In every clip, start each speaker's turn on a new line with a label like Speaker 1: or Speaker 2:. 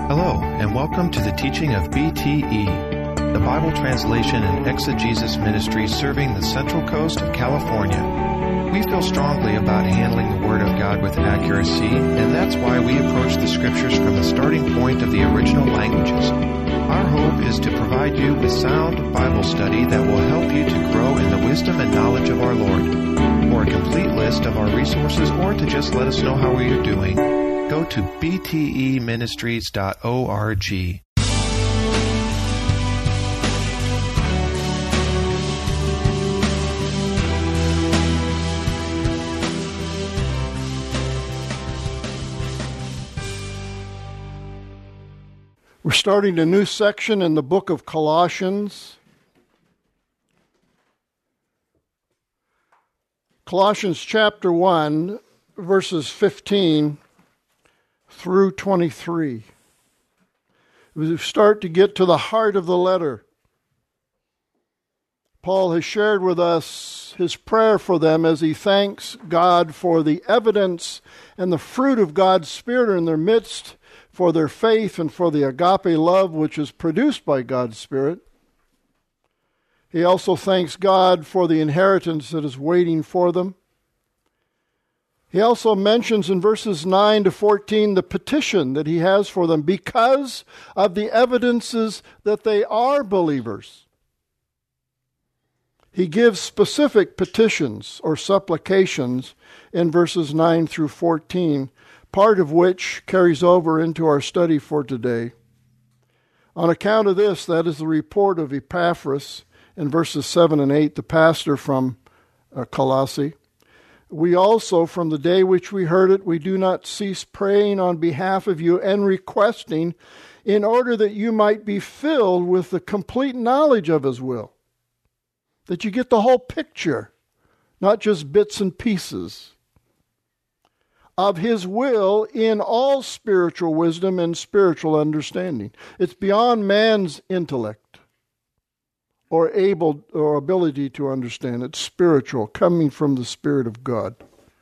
Speaker 1: Hello, and welcome to the teaching of BTE, the Bible Translation and Exegesis Ministry serving the Central Coast of California. We feel strongly about handling the Word of God with accuracy, and that's why we approach the Scriptures from the starting point of the original languages. Our hope is to provide you with sound Bible study that will help you to grow in the wisdom and knowledge of our Lord. For a complete list of our resources or to just let us know how we are doing, go to bteministries.org.
Speaker 2: We're starting a new section in the book of Colossians. Colossians chapter 1, verses 15 through 23. We start to get to the heart of the letter. Paul has shared with us his prayer for them as he thanks God for the evidence and the fruit of God's Spirit in their midst, for their faith and for the agape love which is produced by God's Spirit. He also thanks God for the inheritance that is waiting for them. He also mentions in verses 9 to 14 the petition that he has for them because of the evidences that they are believers. He gives specific petitions or supplications in verses 9 through 14, part of which carries over into our study for today. On account of this, that is the report of Epaphras in verses 7 and 8, the pastor from Colossae. We also, from the day which we heard it, we do not cease praying on behalf of you and requesting in order that you might be filled with the complete knowledge of his will. That you get the whole picture, not just bits and pieces. Of his will in all spiritual wisdom and spiritual understanding. It's beyond man's intellect or ability to understand. It's spiritual, coming from the Spirit of God.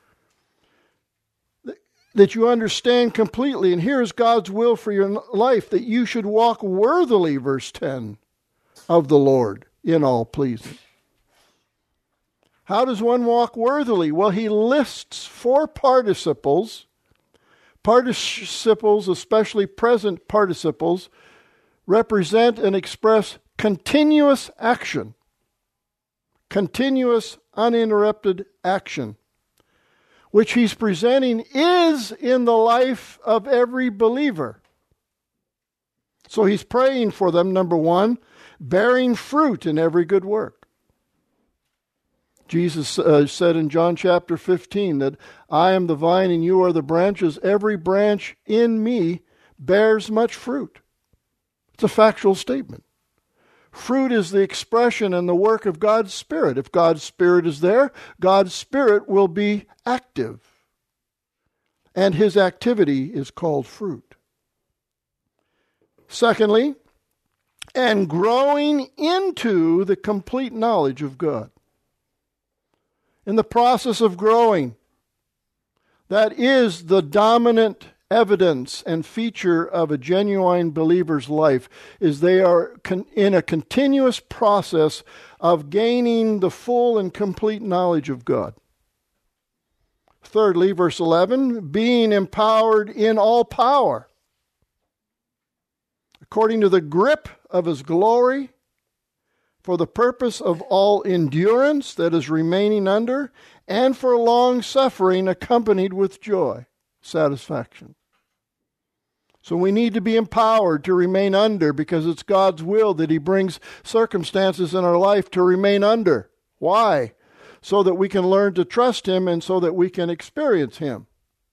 Speaker 2: That you understand completely, and here is God's will for your life, that you should walk worthily, verse 10, of the Lord in all pleasing. How does one walk worthily? Well, he lists 4 participles. Participles, especially present participles, represent and express continuous action. Continuous, uninterrupted action. Which he's presenting is in the life of every believer. So he's praying for them, number 1, bearing fruit in every good work. Jesus said in John chapter 15 that I am the vine and you are the branches. Every branch in me bears much fruit. It's a factual statement. Fruit is the expression and the work of God's Spirit. If God's Spirit is there, God's Spirit will be active. And his activity is called fruit. Secondly, and growing into the complete knowledge of God. In the process of growing, that is the dominant evidence and feature of a genuine believer's life, is they are in a continuous process of gaining the full and complete knowledge of God. Thirdly, verse 11, being empowered in all power, according to the grip of his glory, for the purpose of all endurance that is remaining under, and for long suffering accompanied with joy, satisfaction. So we need to be empowered to remain under because it's God's will that he brings circumstances in our life to remain under. Why? So that we can learn to trust him and so that we can experience him.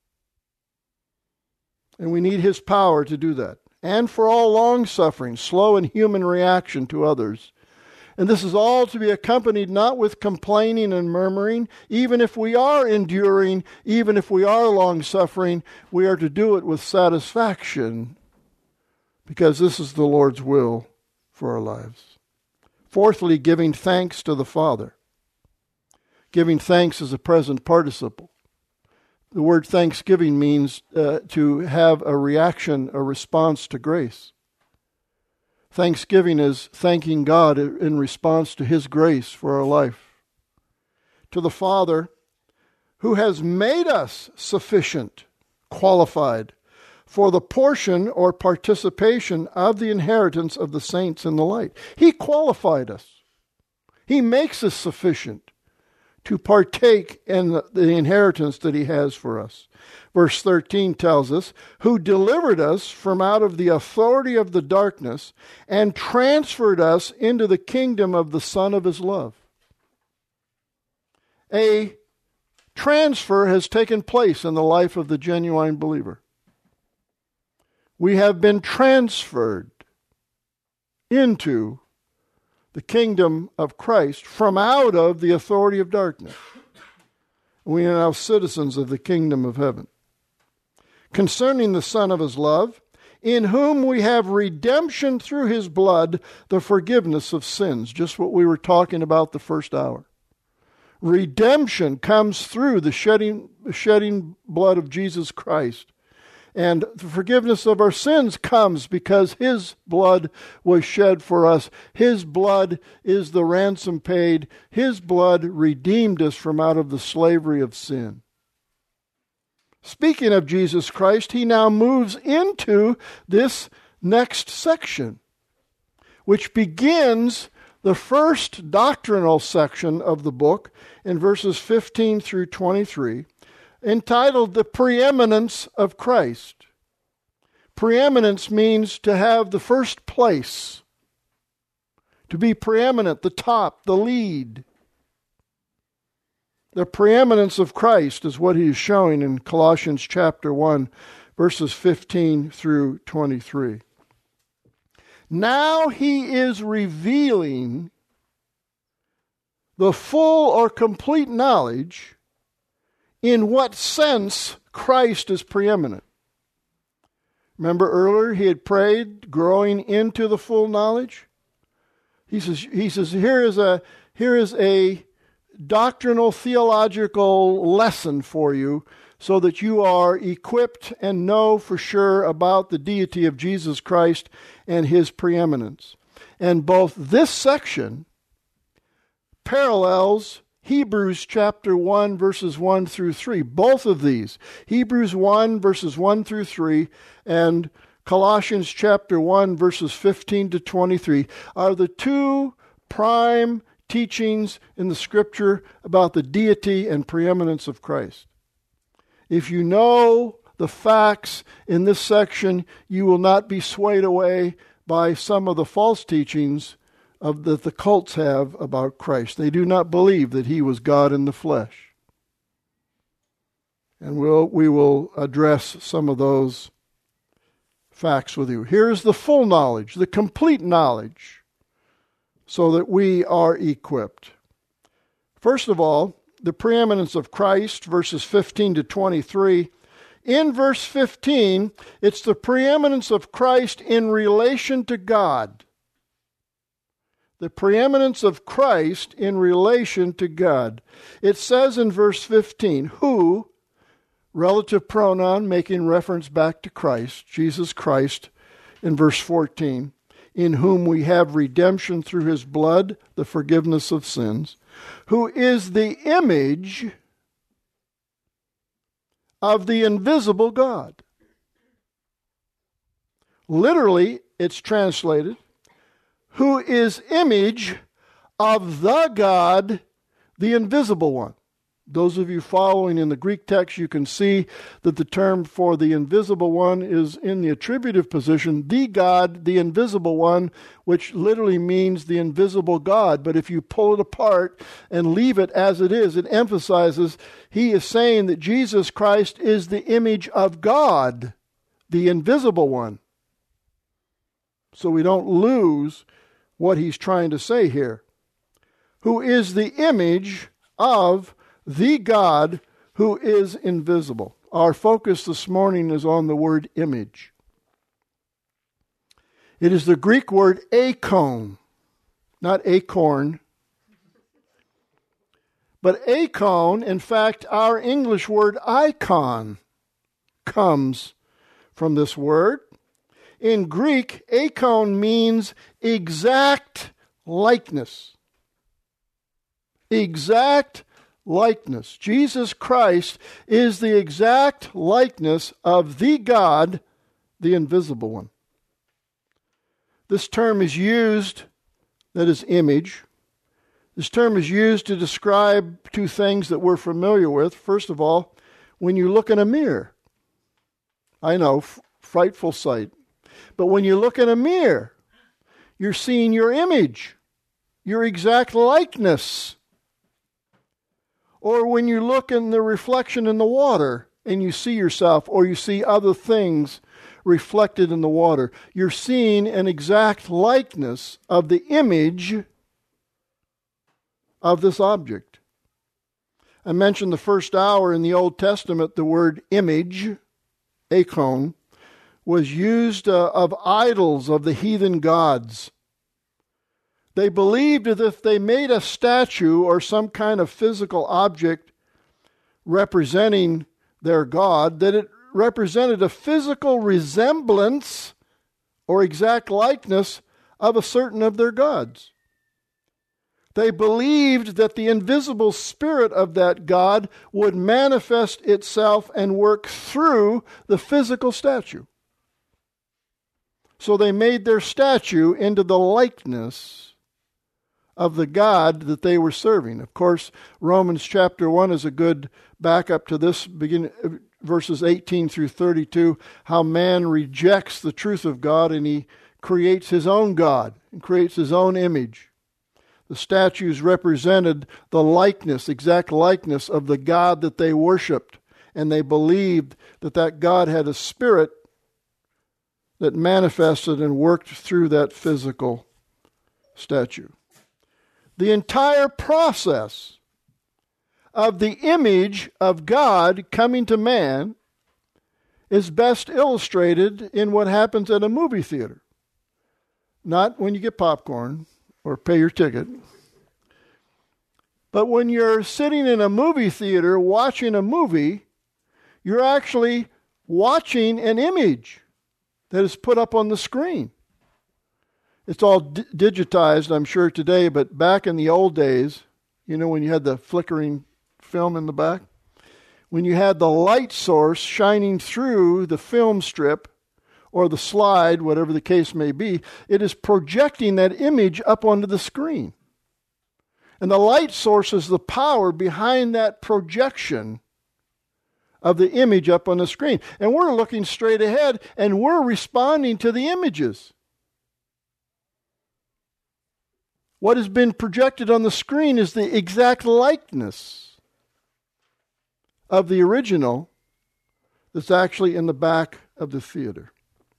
Speaker 2: And we need his power to do that. And for all long suffering, slow and human reaction to others. And this is all to be accompanied not with complaining and murmuring. Even if we are enduring, even if we are long-suffering, we are to do it with satisfaction because this is the Lord's will for our lives. Fourthly, giving thanks to the Father. Giving thanks is a present participle. The word thanksgiving means to have a reaction, a response to grace. Thanksgiving is thanking God in response to His grace for our life. To the Father, who has made us sufficient, qualified, for the portion or participation of the inheritance of the saints in the light. He qualified us. He makes us sufficient to partake in the inheritance that He has for us. Verse 13 tells us, who delivered us from out of the authority of the darkness and transferred us into the kingdom of the Son of His love. A transfer has taken place in the life of the genuine believer. We have been transferred into the kingdom of Christ from out of the authority of darkness. We are now citizens of the kingdom of heaven. Concerning the Son of His love, in whom we have redemption through His blood, the forgiveness of sins. Just what we were talking about the first hour. Redemption comes through the shedding blood of Jesus Christ. And the forgiveness of our sins comes because His blood was shed for us. His blood is the ransom paid. His blood redeemed us from out of the slavery of sin. Speaking of Jesus Christ, He now moves into this next section, which begins the first doctrinal section of the book in verses 15 through 23, entitled The Preeminence of Christ. Preeminence means to have the first place, to be preeminent, the top, the lead. The preeminence of Christ is what he is showing in Colossians chapter 1, verses 15 through 23. Now He is revealing the full or complete knowledge in what sense Christ is preeminent. Remember earlier he had prayed, growing into the full knowledge? He says, here is a doctrinal theological lesson for you so that you are equipped and know for sure about the deity of Jesus Christ and His preeminence. And both this section parallels Hebrews chapter 1 verses 1 through 3. Both of these, Hebrews 1 verses 1 through 3 and Colossians chapter 1 verses 15 to 23, are the two prime teachings in the Scripture about the deity and preeminence of Christ. If you know the facts in this section, you will not be swayed away by some of the false teachings that the cults have about Christ. They do not believe that He was God in the flesh. And we will address some of those facts with you. Here's the full knowledge, the complete knowledge, so that we are equipped. First of all, the preeminence of Christ, verses 15 to 23. In verse 15, it's the preeminence of Christ in relation to God. The preeminence of Christ in relation to God. It says in verse 15, who, relative pronoun making reference back to Christ, Jesus Christ, in verse 14, in whom we have redemption through His blood, the forgiveness of sins, who is the image of the invisible God. Literally, it's translated, who is image of the God, the invisible one. Those of you following in the Greek text, you can see that the term for the invisible one is in the attributive position, the God, the invisible one, which literally means the invisible God. But if you pull it apart and leave it as it is, it emphasizes he is saying that Jesus Christ is the image of God, the invisible one. So we don't lose what he's trying to say here. Who is the image of the God who is invisible. Our focus this morning is on the word image. It is the Greek word eikon, not acorn, But eikon, in fact, our English word icon, comes from this word. In Greek, eikon means exact likeness. Exact likeness. Jesus Christ is the exact likeness of the God, the invisible one. This term is used, that is image. This term is used to describe two things that we're familiar with. First of all, when you look in a mirror. I know, frightful sight. But when you look in a mirror, you're seeing your image, your exact likeness. Or when you look in the reflection in the water and you see yourself, or you see other things reflected in the water, you're seeing an exact likeness of the image of this object. I mentioned the first hour in the Old Testament, the word image, eikon, was used of idols of the heathen gods. They believed that if they made a statue or some kind of physical object representing their god, that it represented a physical resemblance or exact likeness of a certain of their gods. They believed that the invisible spirit of that god would manifest itself and work through the physical statue. So they made their statue into the likeness of the God that they were serving. Of course, Romans chapter 1 is a good backup to this, beginning verses 18 through 32, how man rejects the truth of God and he creates his own God and creates his own image. The statues represented the likeness, exact likeness of the God that they worshiped, and they believed that that God had a spirit that manifested and worked through that physical statue. The entire process of the image of God coming to man is best illustrated in what happens at a movie theater. Not when you get popcorn or pay your ticket, but when you're sitting in a movie theater watching a movie, you're actually watching an image that is put up on the screen. It's all digitized, I'm sure, today, but back in the old days, you know, when you had the flickering film in the back, when you had the light source shining through the film strip or the slide, whatever the case may be, it is projecting that image up onto the screen. And the light source is the power behind that projection of the image up on the screen. And we're looking straight ahead, and we're responding to the images. What has been projected on the screen is the exact likeness of the original that's actually in the back of the theater.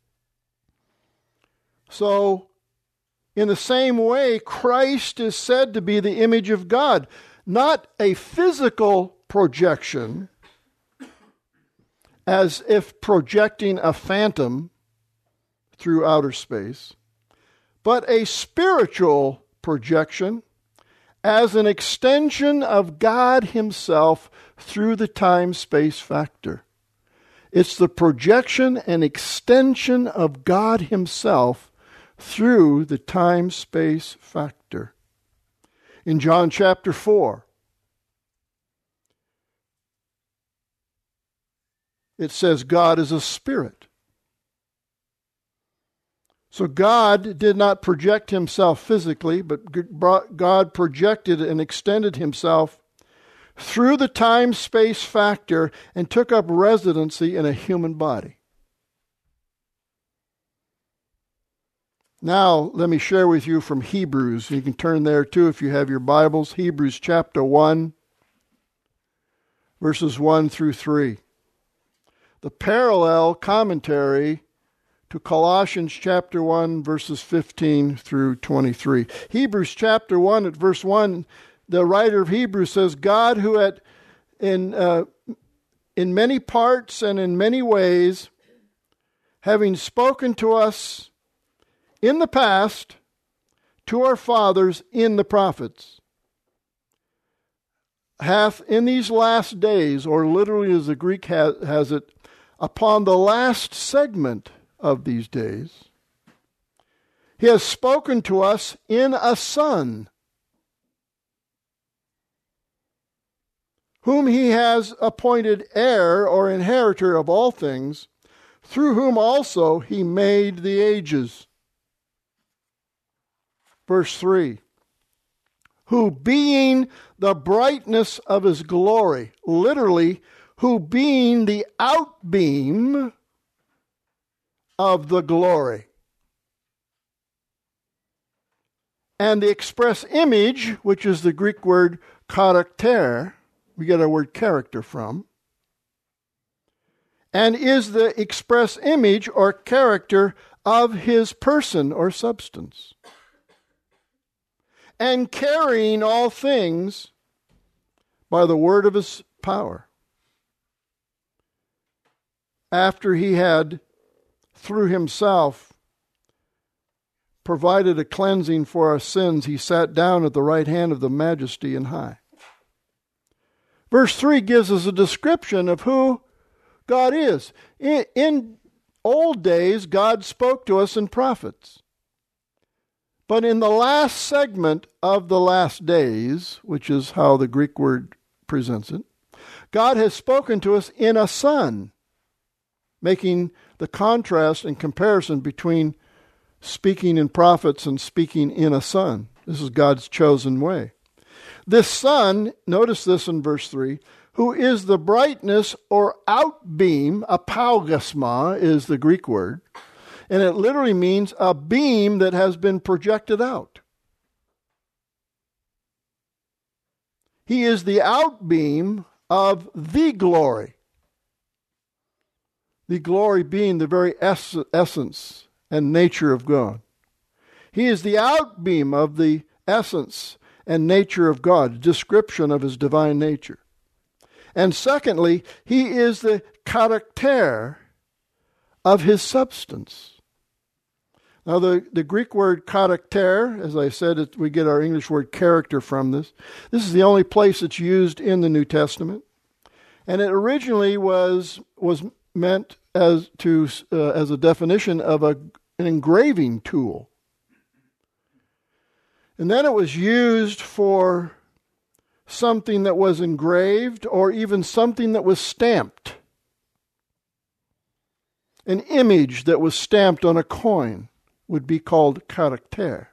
Speaker 2: So, in the same way, Christ is said to be the image of God, not a physical projection, as if projecting a phantom through outer space, but a spiritual projection as an extension of God Himself through the time-space factor. It's the projection and extension of God Himself through the time-space factor. In John chapter 4, it says God is a spirit. So God did not project Himself physically, but God projected and extended Himself through the time-space factor and took up residency in a human body. Now, let me share with you from Hebrews. You can turn there too if you have your Bibles. Hebrews chapter 1, verses 1 through 3. The parallel commentary to Colossians chapter 1, verses 15 through 23. Hebrews chapter 1 at verse 1, the writer of Hebrews says, God who in many parts and in many ways, having spoken to us in the past, to our fathers in the prophets. hath in these last days, or literally as the Greek has it, upon the last segment of these days, he has spoken to us in a Son, whom he has appointed heir or inheritor of all things, through whom also he made the ages. Verse 3, who being the brightness of his glory, literally, who being the outbeam of the glory, and the express image, which is the Greek word karakter, we get our word character from, and is the express image or character of his person or substance, and carrying all things by the word of his power. After he had, through himself, provided a cleansing for our sins, he sat down at the right hand of the Majesty and high. Verse 3 gives us a description of who God is. In old days, God spoke to us in prophets. But in the last segment of the last days, which is how the Greek word presents it, God has spoken to us in a Son, making the contrast and comparison between speaking in prophets and speaking in a Son. This is God's chosen way. This Son, notice this in verse 3, who is the brightness or outbeam, apaugasma is the Greek word, and it literally means a beam that has been projected out. He is the outbeam of the glory. The glory being the very essence and nature of God. He is the outbeam of the essence and nature of God, description of his divine nature. And secondly, he is the character of his substance. Now, the Greek word character, as I said, we get our English word character from this. This is the only place it's used in the New Testament. And it originally was meant as a definition of an engraving tool. And then it was used for something that was engraved or even something that was stamped. An image that was stamped on a coin would be called character.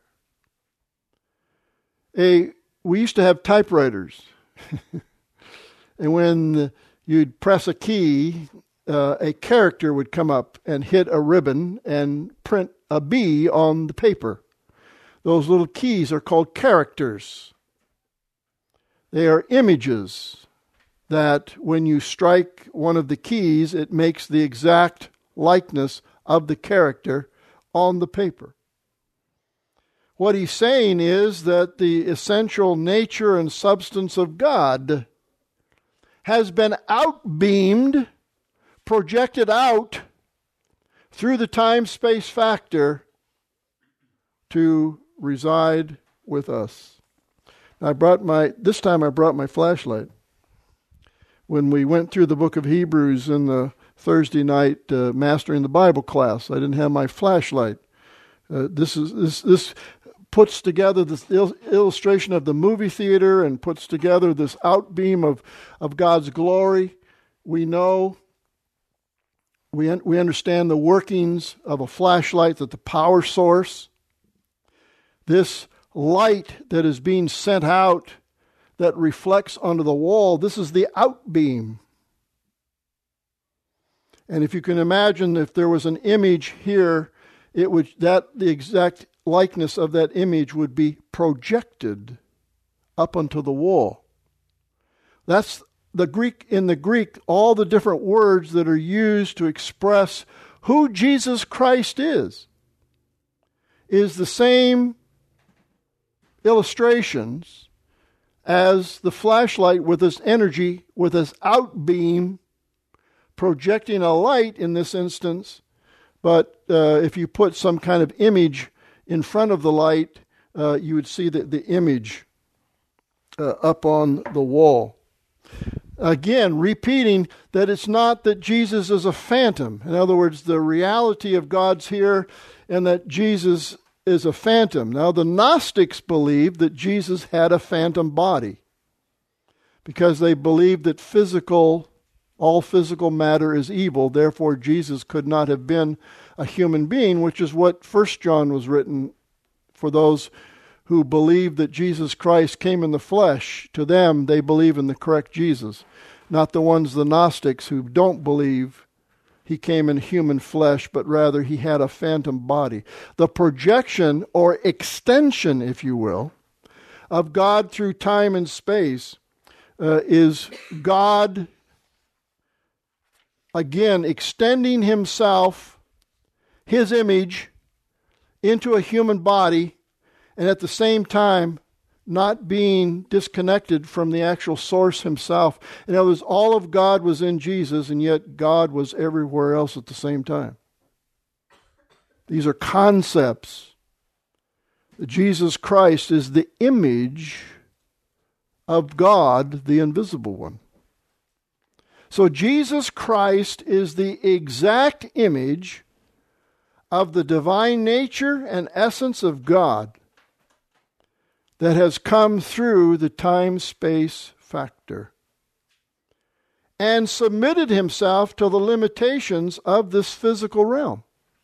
Speaker 2: We used to have typewriters. And when you'd press a key, a character would come up and hit a ribbon and print a B on the paper. Those little keys are called characters. They are images that when you strike one of the keys, it makes the exact likeness of the character on the paper. What he's saying is that the essential nature and substance of God has been outbeamed, projected out through the time-space factor to reside with us. This time I brought my flashlight. When we went through the book of Hebrews in the Thursday night Mastering the Bible class, I didn't have my flashlight. This puts together this illustration of the movie theater and puts together this outbeam of God's glory. We know, we understand the workings of a flashlight, that the power source, this light that is being sent out that reflects onto the wall, this is the outbeam. And if you can imagine, if there was an image here, the exact likeness of that image would be projected up onto the wall. That's the Greek. In the Greek, all the different words that are used to express who Jesus Christ is the same illustrations as the flashlight with its energy, with its outbeam, projecting a light in this instance. But if you put some kind of image in front of the light, you would see the image up on the wall. Again, repeating that it's not that Jesus is a phantom. In other words, the reality of God's here and that Jesus is a phantom. Now, the Gnostics believed that Jesus had a phantom body because they believed that all physical matter is evil. Therefore, Jesus could not have been a human being, which is what 1 John was written for those who believe that Jesus Christ came in the flesh. To them, they believe in the correct Jesus, not the ones, the Gnostics, who don't believe he came in human flesh, but rather he had a phantom body. The projection or extension, if you will, of God through time and space is God, again, extending himself, his image, into a human body, and at the same time not being disconnected from the actual source himself. In other words, all of God was in Jesus, and yet God was everywhere else at the same time. These are concepts. Jesus Christ is the image of God, the invisible one. So Jesus Christ is the exact image of the divine nature and essence of God that has come through the time-space factor and submitted himself to the limitations of this physical realm.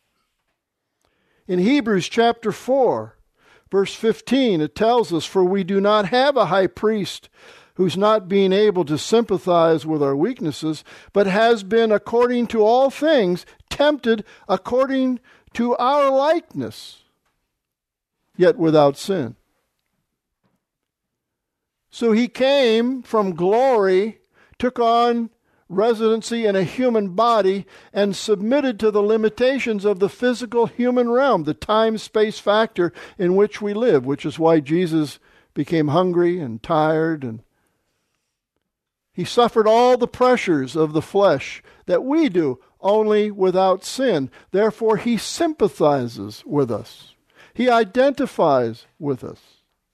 Speaker 2: In Hebrews chapter 4, verse 15, it tells us, "For we do not have a high priest who's not being able to sympathize with our weaknesses, but has been, according to all things, tempted according to our likeness, yet without sin." So he came from glory, took on residency in a human body, and submitted to the limitations of the physical human realm, the time-space factor in which we live, which is why Jesus became hungry and tired, and he suffered all the pressures of the flesh that we do, only without sin. Therefore, he sympathizes with us. He identifies with us.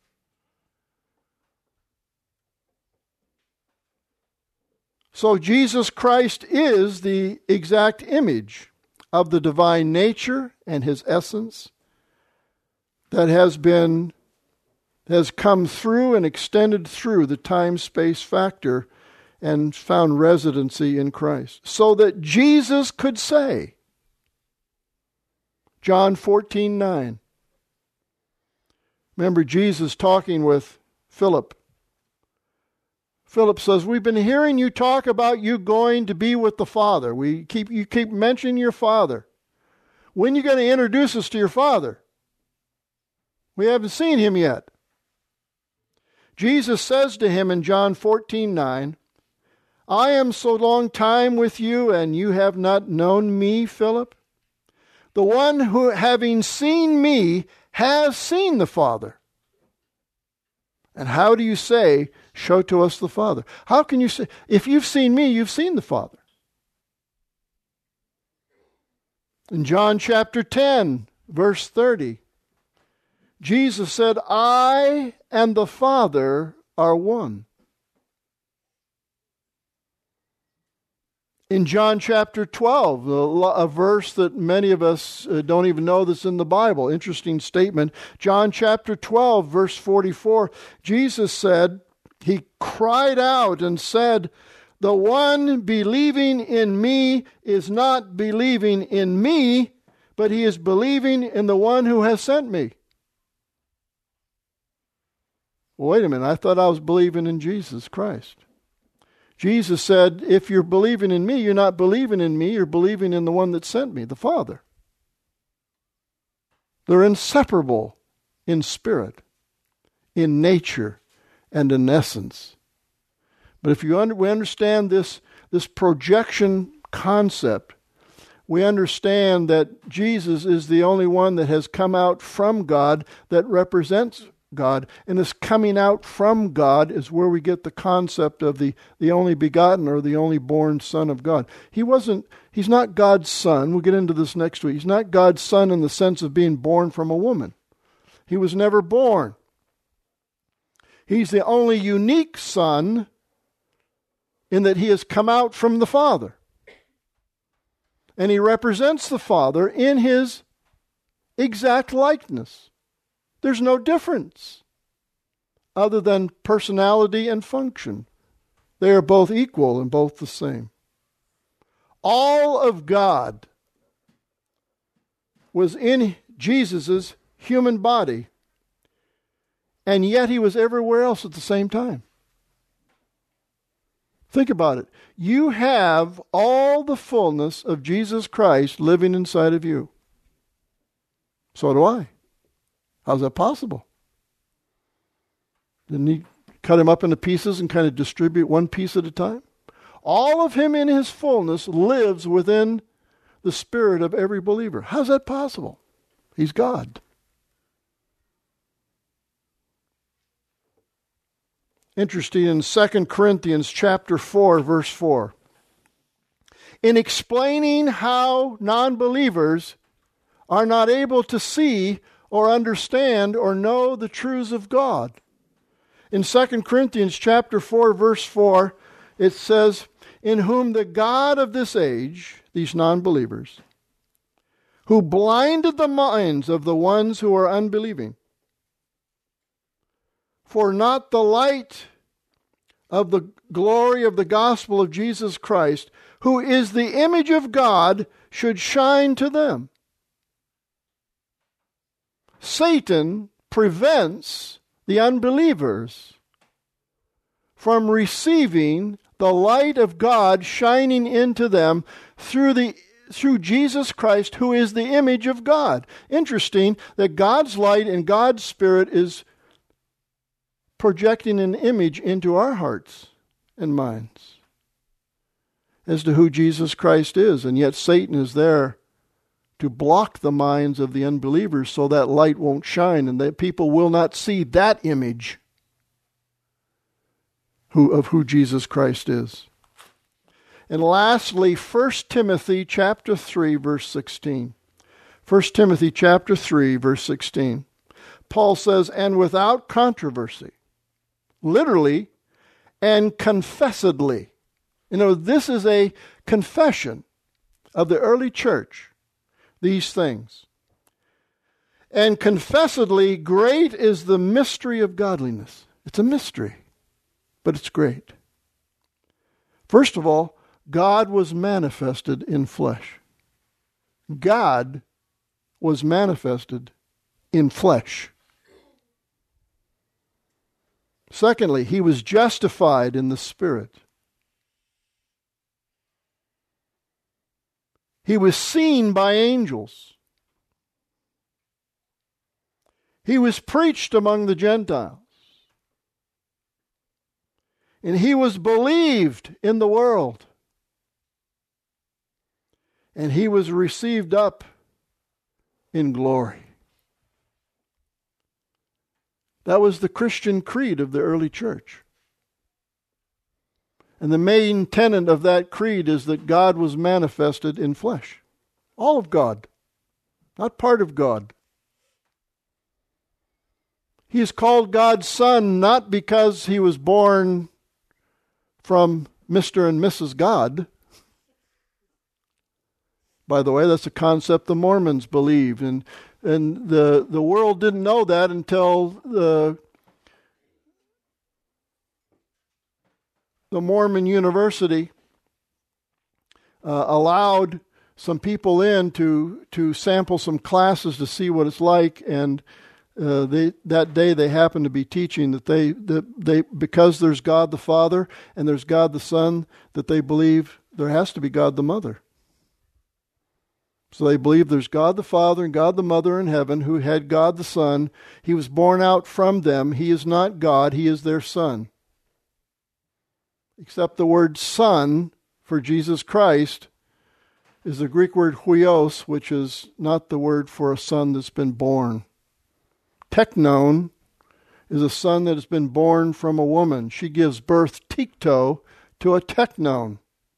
Speaker 2: So Jesus Christ is the exact image of the divine nature and his essence that has come through and extended through the time-space factor and found residency in Christ. So that Jesus could say, John 14:9. Remember Jesus talking with Philip. Philip says, "We've been hearing you talk about you going to be with the Father. You keep mentioning your Father. When are you going to introduce us to your Father? We haven't seen him yet." Jesus says to him in John 14:9, "I am so long time with you, and you have not known me, Philip? The one who, having seen me, has seen the Father. And how do you say, 'Show to us the Father'?" How can you say, if you've seen me, you've seen the Father? In John chapter 10, verse 30, Jesus said, "I and the Father are one." In John chapter 12, a verse that many of us don't even know that's in the Bible, interesting statement. John chapter 12, verse 44, Jesus said, he cried out and said, "The one believing in me is not believing in me, but he is believing in the one who has sent me." Wait a minute, I thought I was believing in Jesus Christ. Jesus said, if you're believing in me, you're not believing in me, you're believing in the one that sent me, the Father. They're inseparable in spirit, in nature, and in essence. But if we understand this projection concept, we understand that Jesus is the only one that has come out from God that represents God. And this coming out from God is where we get the concept of the only begotten or the only born Son of God. He's not God's son. We'll get into this next week. He's not God's son in the sense of being born from a woman. He was never born. He's the only unique Son in that he has come out from the Father. And he represents the Father in his exact likeness. There's no difference other than personality and function. They are both equal and both the same. All of God was in Jesus' human body, and yet he was everywhere else at the same time. Think about it. You have all the fullness of Jesus Christ living inside of you. So do I. How's that possible? Didn't he cut him up into pieces and kind of distribute one piece at a time? All of him in his fullness lives within the spirit of every believer. How's that possible? He's God. Interesting, in 2 Corinthians chapter 4, verse 4. In explaining how non-believers are not able to see or understand or know the truths of God. In 2 Corinthians chapter 4, verse 4, it says, in whom the God of this age, these non-believers, who blinded the minds of the ones who are unbelieving, for not the light of the glory of the gospel of Jesus Christ, who is the image of God, should shine to them. Satan prevents the unbelievers from receiving the light of God shining into them through Jesus Christ, who is the image of God. Interesting that God's light and God's Spirit is projecting an image into our hearts and minds as to who Jesus Christ is, and yet Satan is there to block the minds of the unbelievers so that light won't shine and that people will not see that image of who Jesus Christ is. And lastly, 1 Timothy chapter 3, verse 16. 1 Timothy chapter 3, verse 16. Paul says, and without controversy, literally, and confessedly. This is a confession of the early church, these things. And confessedly, great is the mystery of godliness. It's a mystery, but it's great. First of all, God was manifested in flesh. God was manifested in flesh. Secondly, he was justified in the Spirit. He was seen by angels. He was preached among the Gentiles. And he was believed in the world. And he was received up in glory. That was the Christian creed of the early church. And the main tenet of that creed is that God was manifested in flesh. All of God, not part of God. He is called God's Son not because he was born from Mr. and Mrs. God. By the way, that's a concept the Mormons believe, and the world didn't know that until the Mormon University allowed some people in to sample some classes to see what it's like, and that day they happened to be teaching that they because there's God the Father and there's God the Son, that they believe there has to be God the Mother. So they believe there's God the Father and God the Mother in heaven who had God the Son. He was born out from them. He is not God. He is their Son. Except the word Son for Jesus Christ is the Greek word huios, which is not the word for a son that's been born. Teknon is a son that has been born from a woman. She gives birth, tikto, to a teknon.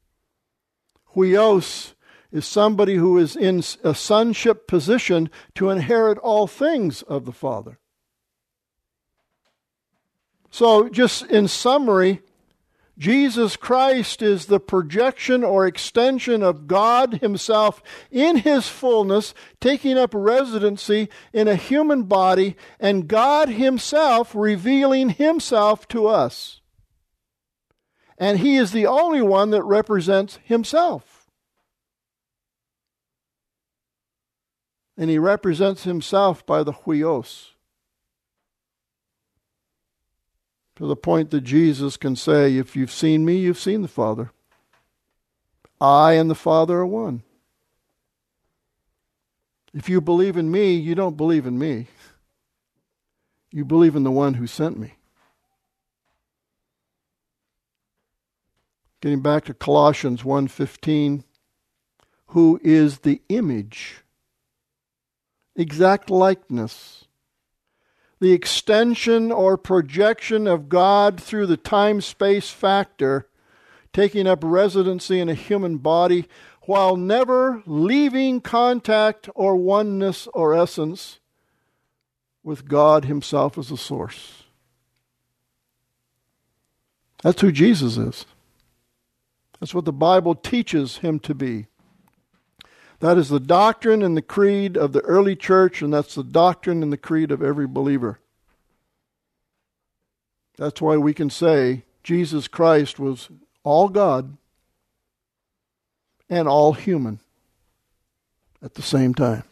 Speaker 2: Huios is somebody who is in a sonship position to inherit all things of the Father. So just in summary, Jesus Christ is the projection or extension of God Himself in His fullness, taking up residency in a human body, and God Himself revealing Himself to us. And He is the only one that represents Himself. And He represents Himself by the huios. To the point that Jesus can say, if you've seen me, you've seen the Father. I and the Father are one. If you believe in me, you don't believe in me. You believe in the one who sent me. Getting back to Colossians 1:15, who is the image, exact likeness, the extension or projection of God through the time-space factor, taking up residency in a human body while never leaving contact or oneness or essence with God Himself as the source. That's who Jesus is. That's what the Bible teaches Him to be. That is the doctrine and the creed of the early church, and that's the doctrine and the creed of every believer. That's why we can say Jesus Christ was all God and all human at the same time.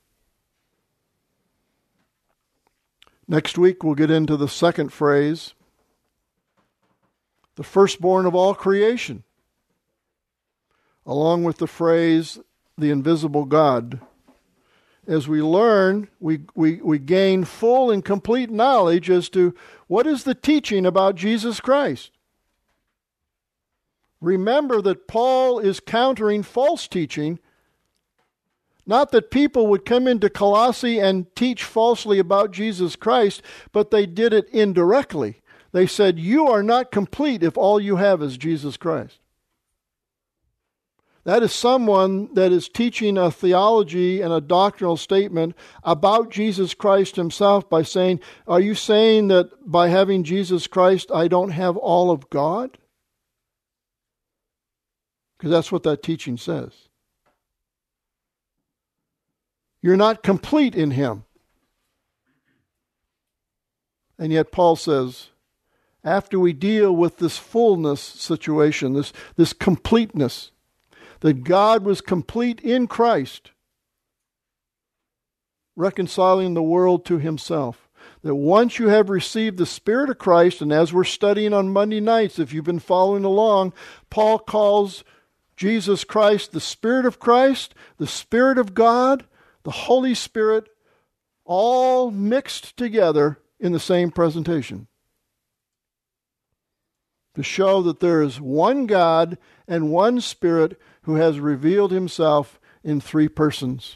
Speaker 2: Next week we'll get into the second phrase, the firstborn of all creation, along with the phrase, the invisible God. As we learn, we gain full and complete knowledge as to what is the teaching about Jesus Christ. Remember that Paul is countering false teaching, not that people would come into Colossae and teach falsely about Jesus Christ, but they did it indirectly. They said, you are not complete if all you have is Jesus Christ. That is someone that is teaching a theology and a doctrinal statement about Jesus Christ Himself by saying, are you saying that by having Jesus Christ I don't have all of God? Because that's what that teaching says. You're not complete in Him. And yet Paul says, after we deal with this fullness situation, this completeness, that God was complete in Christ, reconciling the world to Himself. That once you have received the Spirit of Christ, and as we're studying on Monday nights, if you've been following along, Paul calls Jesus Christ the Spirit of Christ, the Spirit of God, the Holy Spirit, all mixed together in the same presentation. To show that there is one God and one Spirit who has revealed Himself in three persons.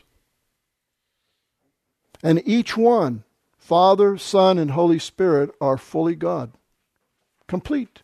Speaker 2: And each one, Father, Son, and Holy Spirit, are fully God. Complete.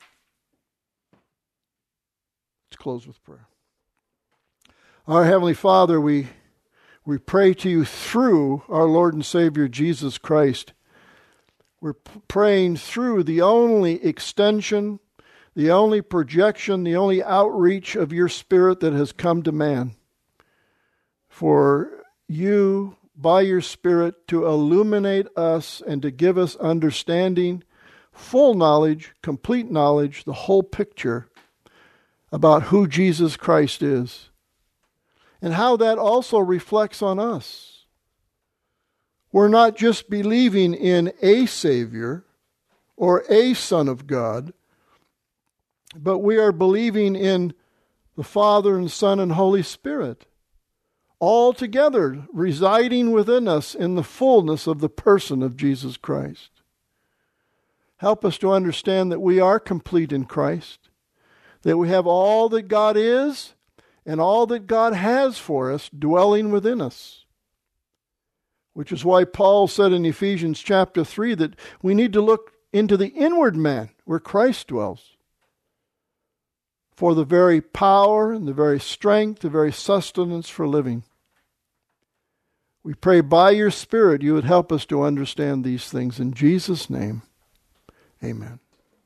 Speaker 2: Let's close with prayer. Our Heavenly Father, we pray to You through our Lord and Savior Jesus Christ. We're praying through the only extension, the only projection, the only outreach of Your Spirit that has come to man. For You, by Your Spirit, to illuminate us and to give us understanding, full knowledge, complete knowledge, the whole picture about who Jesus Christ is. And how that also reflects on us. We're not just believing in a Savior or a Son of God, but we are believing in the Father and Son and Holy Spirit, all together residing within us in the fullness of the person of Jesus Christ. Help us to understand that we are complete in Christ, that we have all that God is and all that God has for us dwelling within us. Which is why Paul said in Ephesians chapter 3 that we need to look into the inward man where Christ dwells, for the very power and the very strength, the very sustenance for living. We pray by Your Spirit You would help us to understand these things. In Jesus' name, amen.